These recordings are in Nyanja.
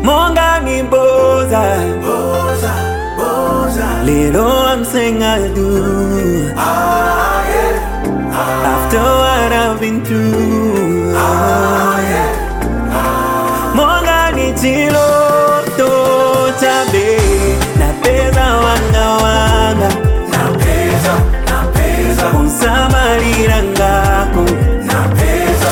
Monga ni boza, boza, boza. Little I'm saying I'll do. After what I've been through. Monga ni chilo to chabe. Na pesa wanga wanga. Na pesa unsamalira ngako. Na pesa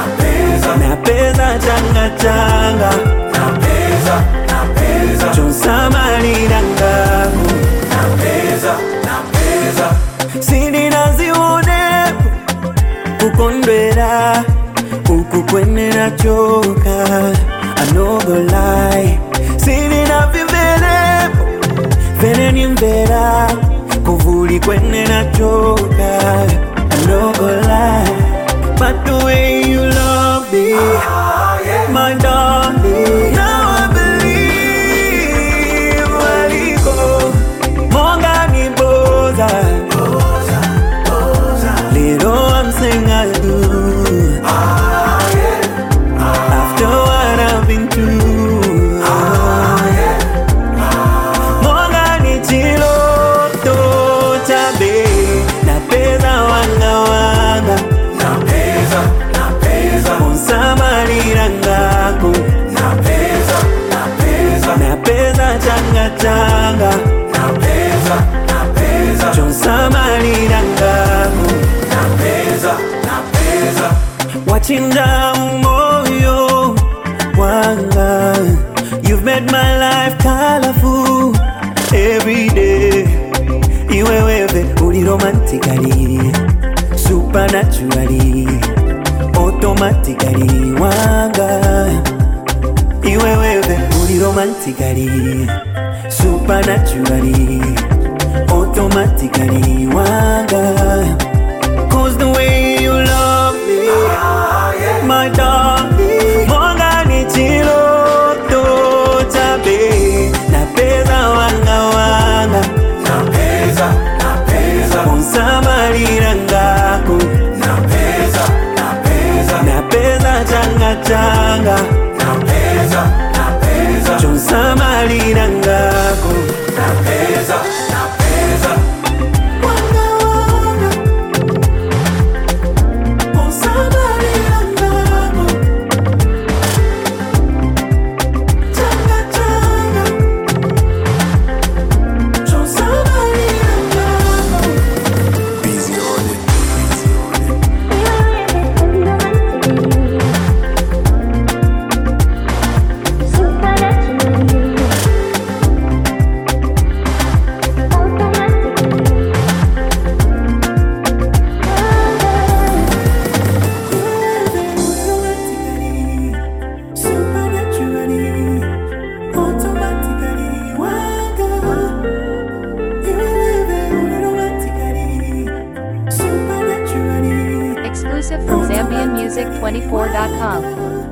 changa changa. Na pesa chunsamalira ngako. Na pesa sindi naziwonepo kukondwera ukukwenera choka. I no go lie, sindi navimvelepo vene nimvera kuvuli kwenera choka. I no go lie, but the way you love me, my darling, now I believe where you go. Monga ni boza, boza, boza. Little I'm saying I'll do. After what I've been through. Monga ni chilo to chabe. Na pesa wanga wanga. Na pesa unsamalira ngako. Na pesa changa changa. Na pesa chunsamalira ngako. Na pesa wachinja moyo wanga. You've made my life colorful every day. Iwe wewe uli romantically, supernaturally, automatically wanga. Iwe wewe uli romantically, supernaturally, automatically wanga. Cause the way you love me, my darling, monga ni chilo to chabe. Na pesa wanga wanga. Na pesa unsamalira ngako. Na pesa changa changa. Na pesa chunsamalira ngako. Na pesa wanga wanga. Unsamalira ngako. Changa changa. Chunsamalira ngako. Busy on it. Exclusive from ZambianMusic24.com.